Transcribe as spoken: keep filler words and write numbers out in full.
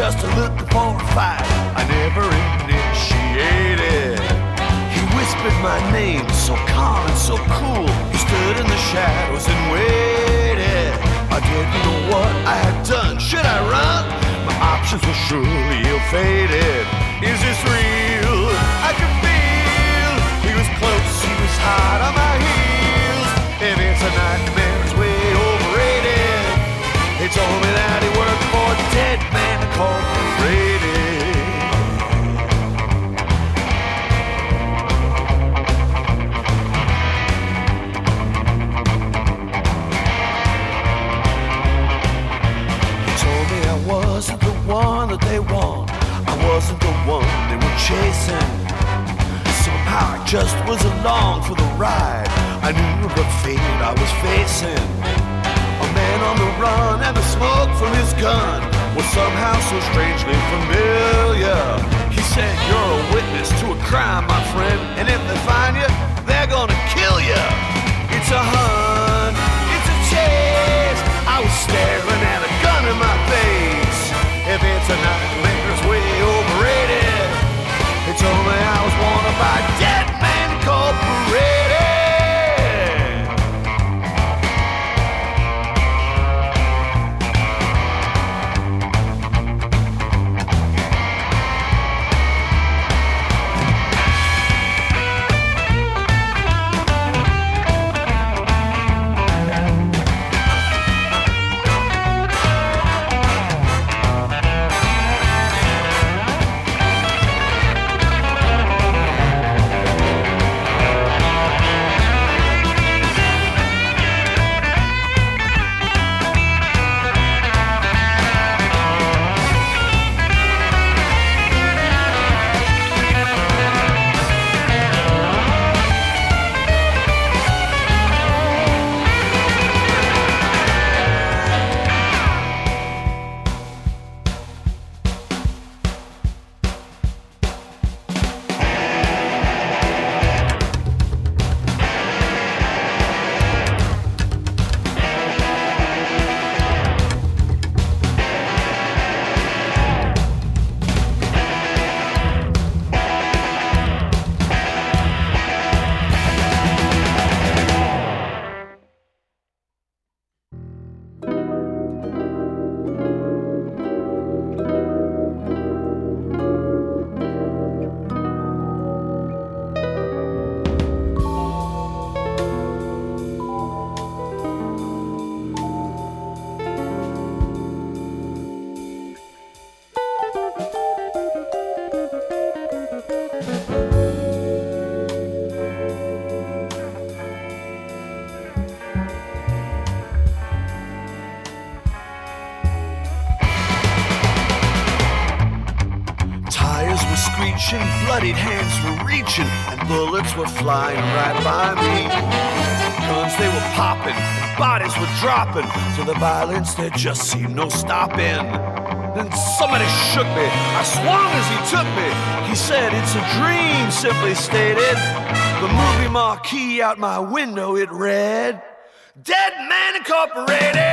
just looking for a fight I never initiated. He whispered my name, so calm and so cool. He stood in the shadows and waited. I didn't know what I had done. Should I run? My options were surely ill-fated. Is this real? I could feel he was close, he was hot on my heels. If it's a nightmare, it's way overrated. He told me that he worked for Dead Man Incorporated. He told me I wasn't the one that they want. I wasn't the one they were chasing. Somehow I just was along for the ride. I knew the fate I was facing. A man on the run and the smoke from his gun was somehow so strangely familiar. He said, you're a witness to a crime, my friend, and if they find you, they're gonna kill you. It's a hunt, it's a chase. I was staring at a gun in my face. If it's a nightmare, it's way overrated. He told me I was wanted by Dead Man Incorporated. Bloodied hands were reaching and bullets were flying right by me. Guns, they were popping, bodies were dropping. To the violence there just seemed no stopping. Then somebody shook me, I swung as he took me. He said, it's a dream, simply stated. The movie marquee out my window, it read, Dead Man Incorporated.